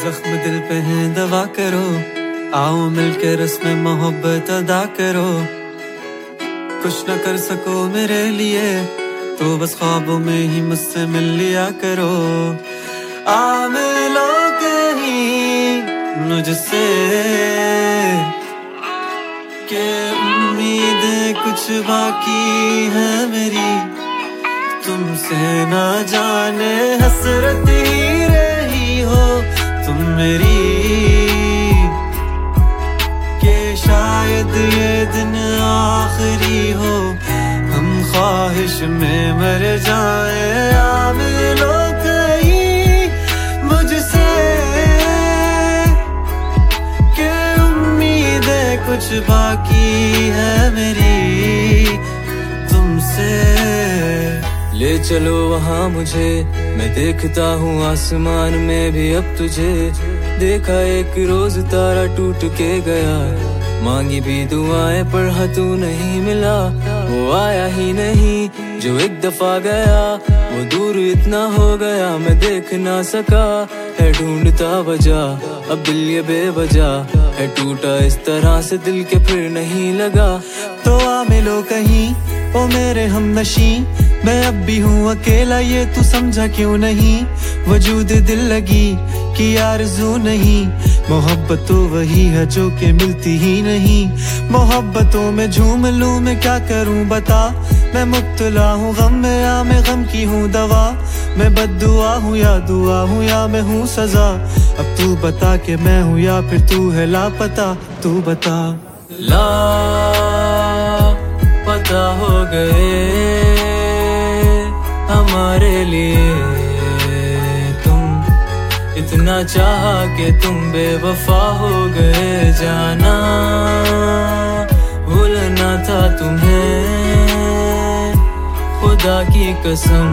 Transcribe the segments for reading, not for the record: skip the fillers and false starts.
जख्म दिल पे है दवा करो, आओ मिलकर रस्म मोहब्बत अदा करो। कुछ न कर सको मेरे लिए तो बस ख्वाबों में ही मुझसे मिल लिया करो। आ मिलो कहीं मुझसे के उम्मीदें कुछ बाकी है मेरी, तुमसे ना जाने हसरत ही रही हो तुम मेरी, के शायद ये दिन आखिरी हो, हम ख्वाहिश में मर जाए। आ मिलो कहीं मुझसे के उम्मीदें कुछ बाकी है मेरी तुमसे। ले चलो वहाँ मुझे, मैं देखता हूँ आसमान में भी अब तुझे। देखा एक रोज तारा टूट के गया, मांगी भी दुआएं पर हाँ तू नहीं मिला। वो आया ही नहीं जो एक दफा गया, वो दूर इतना हो गया मैं देख ना सका। है ढूंढता वजह अब दिल ये बेवजह है टूटा, इस तरह से दिल के फिर नहीं लगा। तो आ मिलो कहीं ओ मेरे हमनशी, मैं अब भी हूँ अकेला ये तू समझा क्यों नहीं। वजूद दिल लगी कि आरज़ू नहीं, मोहब्बत तो वही है जो के मिलती ही नहीं। मोहब्बतों में झूम लूं मैं क्या करूं बता, मैं मुब्तला हूँ गम में या मैं गम की हूँ दवा। मैं बद्दुआ हूँ या दुआ हूँ या मैं हूँ सजा, अब तू बता के मैं हूँ या फिर तू है लापता। तू बता। लापता हो गए हमारे लिए तुम, इतना चाहा कि तुम बेवफा हो गए। जाना भूलना था तुम्हें खुदा की कसम,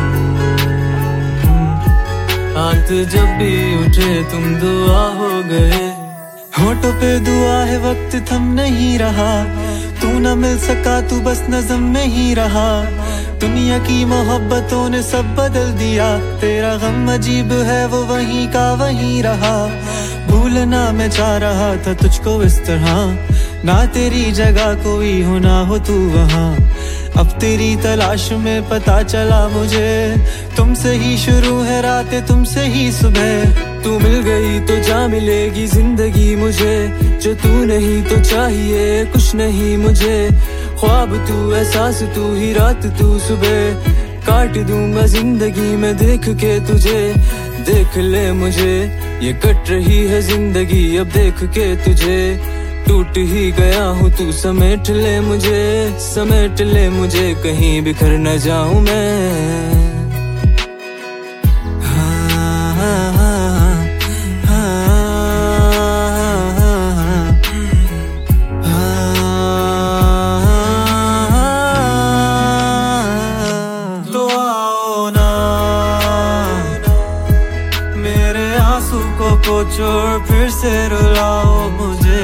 हाथ जब भी उठे तुम दुआ हो गए। होठों पे दुआ है वक्त थम नहीं रहा, तू न मिल सका तू बस नज़म में ही रहा। दुनिया की मोहब्बतों ने सब बदल दिया, तेरा गम अजीब है वो वहीं का वहीं रहा। भूलना मैं चाह रहा था तुझको इस तरह, ना तेरी जगह कोई हो ना हो तू वहाँ। अब तेरी तलाश में पता चला मुझे, तुमसे ही शुरू है रातें तुमसे ही सुबह। तू मिल गई तो जा मिलेगी जिंदगी मुझे, जो तू नहीं तो चाहिए कुछ नहीं मुझे। ख्वाब तू एहसास तू ही रात तू सुबह, काट दूंगा जिंदगी में देख के तुझे। देख ले मुझे ये कट रही है जिंदगी अब देख के तुझे। टूट ही गया हूँ तू समेट ले मुझे, समेट ले मुझे कहीं बिखर न जाऊं मैं। तो आओ ना मेरे आंसू को पोंछो फिर से रुलाओ मुझे।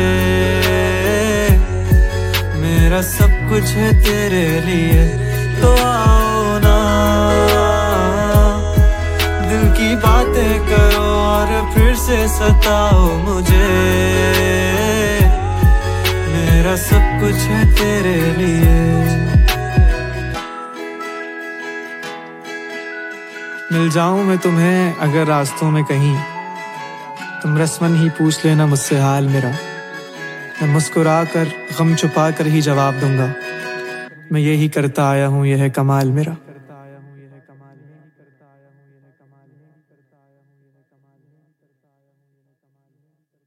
मेरा सब कुछ है तेरे लिए, तो आओ ना दिल की बातें करो और फिर से सताओ मुझे। मेरा सब कुछ है तेरे लिए। मिल जाऊं मैं तुम्हें अगर रास्तों में कहीं, तुम रस्मन ही पूछ लेना मुझसे हाल मेरा। मैं मुस्कुरा कर गम छुपा कर ही जवाब दूंगा, मैं यही करता आया हूँ यह है कमाल मेरा।